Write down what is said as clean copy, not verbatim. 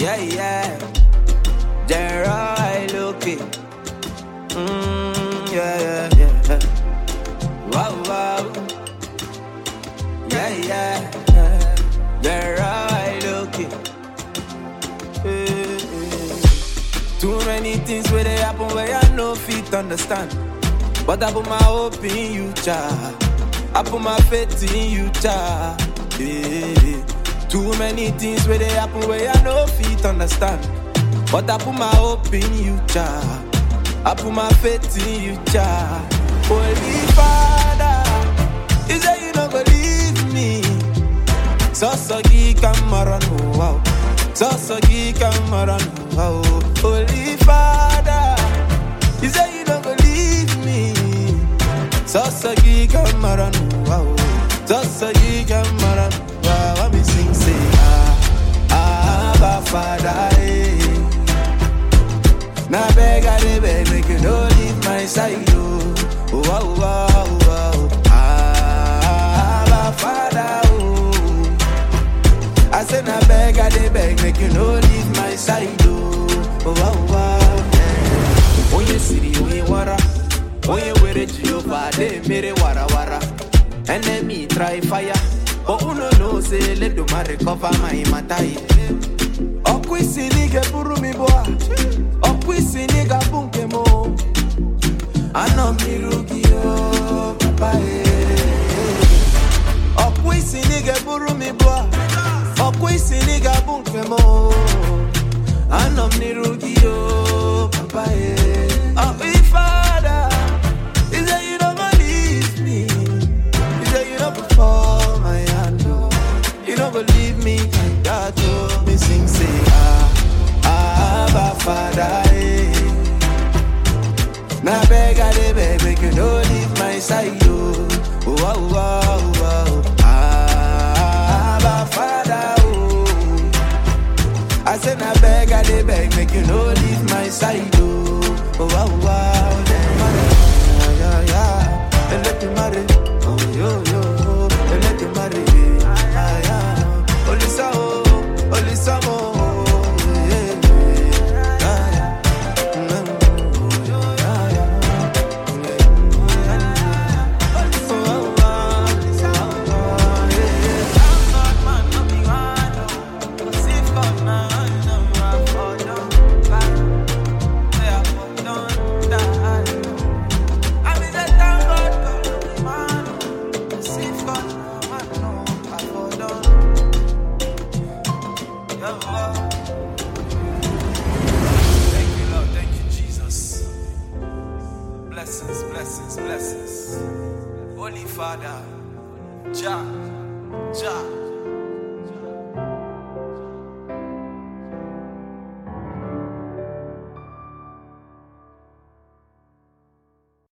Yeah, yeah. They're right looking. Yeah, yeah, yeah. Wow, wow. Yeah, yeah. They're right looking. Too many things where they happen where I no fit understand. But I put my hope in you, child. I put my faith in you, child. Yeah. Too many things where they happen where I no fit understand. But I put my hope in you, child. I put my faith in you, child. Holy Father, you say you don't believe me. Sosogi Cameron, wow. Sosogi Cameron, wow. Holy Father, you say you don't believe me. Sosogi Cameron, wow. Sosogi Cameron, wow. Let me sing, say, Abba Father, eh. Now beg, I beg, make you don't leave my side, oh. Wow, wow, wow. Abba Father, oh. I said, now beg, I beg, make you don't leave my side, oh. Wow, wow, yeah. When you see the way water, when you wear it, you they made it wara wara. Enemy try fire, but uno no say, let the man recover my matai. Okwisi nige buru mi boa. Okwisi niga bunke mo. Ano mirugi yo papa Okwisi nige buru mi boa. Okwisi niga bunke mo. Ano mirugi yo papa Oh, Father, is that you don't believe me? Is that you don't perform my hand? You don't believe me like that, oh. Me sing, say, Abba Father, eh. Now beg, I beg, make you don't leave my side, oh. Wow, wow, wow. Abba Father, oh. I said, now beg, I beg, make you don't leave my side, oh. Wow, wow, yeah, yeah, yeah. And let me marry, oh, yo, yo. And let me marry, yeah, yeah. Olisa, oh, Olisa, oh. Blessings, blessings, blessings. Holy Father, Jah, Jah.